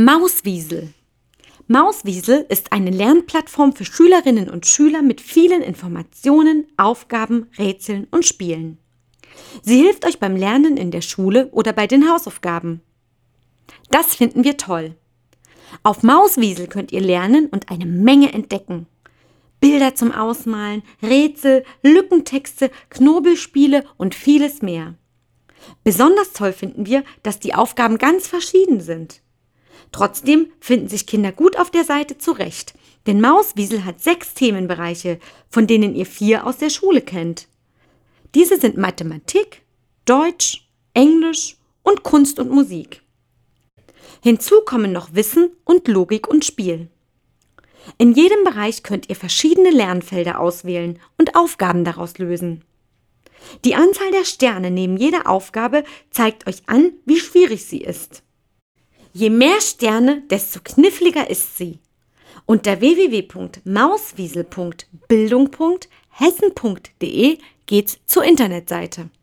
Mauswiesel. Mauswiesel ist eine Lernplattform für Schülerinnen und Schüler mit vielen Informationen, Aufgaben, Rätseln und Spielen. Sie hilft euch beim Lernen in der Schule oder bei den Hausaufgaben. Das finden wir toll. Auf Mauswiesel könnt ihr lernen und eine Menge entdecken. Bilder zum Ausmalen, Rätsel, Lückentexte, Knobelspiele und vieles mehr. Besonders toll finden wir, dass die Aufgaben ganz verschieden sind. Trotzdem finden sich Kinder gut auf der Seite zurecht, denn Mauswiesel hat 6 Themenbereiche, von denen ihr 4 aus der Schule kennt. Diese sind Mathematik, Deutsch, Englisch und Kunst und Musik. Hinzu kommen noch Wissen und Logik und Spiel. In jedem Bereich könnt ihr verschiedene Lernfelder auswählen und Aufgaben daraus lösen. Die Anzahl der Sterne neben jeder Aufgabe zeigt euch an, wie schwierig sie ist. Je mehr Sterne, desto kniffliger ist sie. Unter www.mauswiesel.bildung.hessen.de geht's zur Internetseite.